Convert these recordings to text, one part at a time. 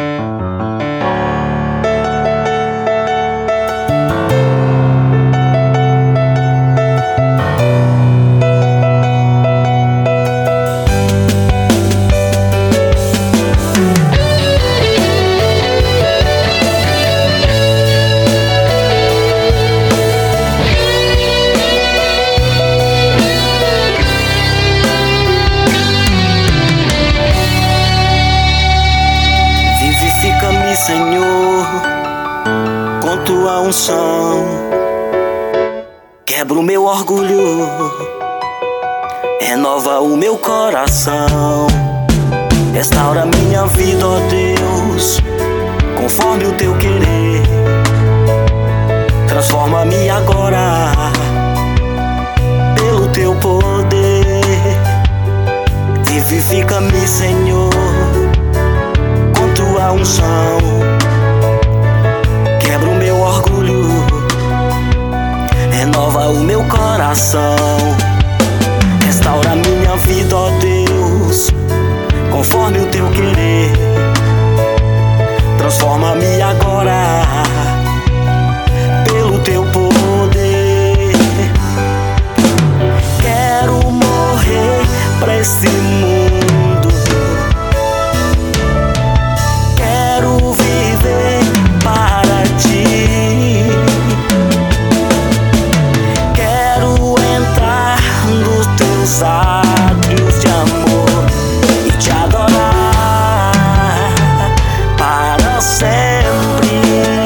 Senhor, com tua unção, quebra o meu orgulho, renova o meu coração, restaura minha vida, ó Deus, conforme o teu querer, transforma-me agora, pelo teu poder, vivifica-me, Senhor, com tua unção, quebra o meu orgulho, renova o meu coração, restaura minha vida, ó Deus, conforme o teu querer, transforma-me agora, pelo teu poder. Quero morrer pra esse mundo, átrios de amor e te adorar para sempre.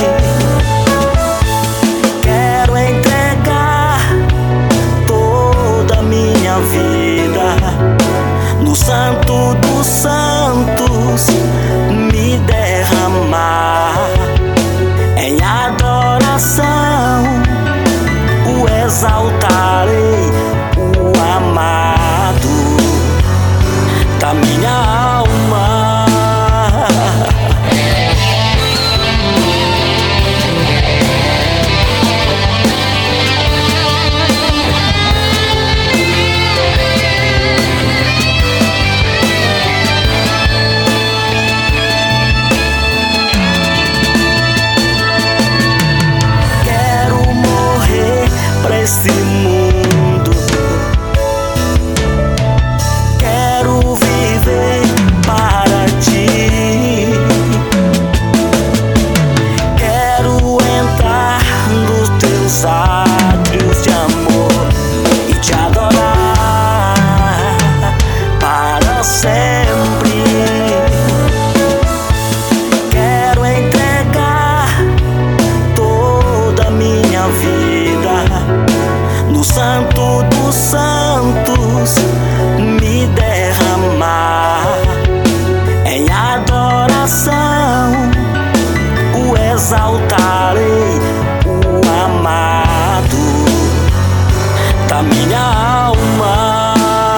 Quero entregar toda a minha vida no Santo dos Santos, me derramar em adoração, o exaltarei, amado da minha alma. Quero morrer pra esse mundo, átrios de amor e te adorar para sempre. Quero entregar toda a minha vida no Santo dos Santos, me derramar em adoração, o exaltarei, amado da minha alma.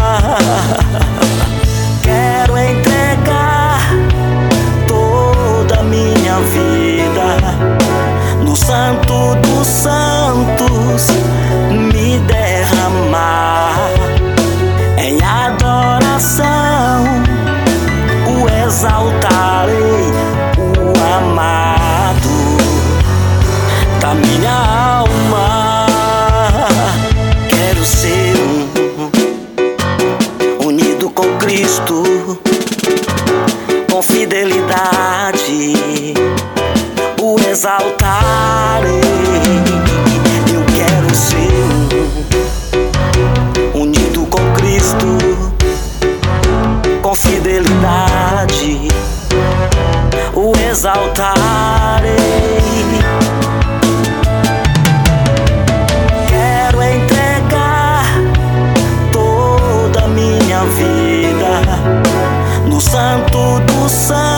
Quero entregar toda a minha vida no Santo dos Santos, me derramar em adoração, o exaltarei, o amado da minha alma. Quero ser unido com Cristo, com fidelidade, o exaltarei. Eu quero ser unido com Cristo, com fidelidade, o exaltarei. Vida no Santo dos Santos.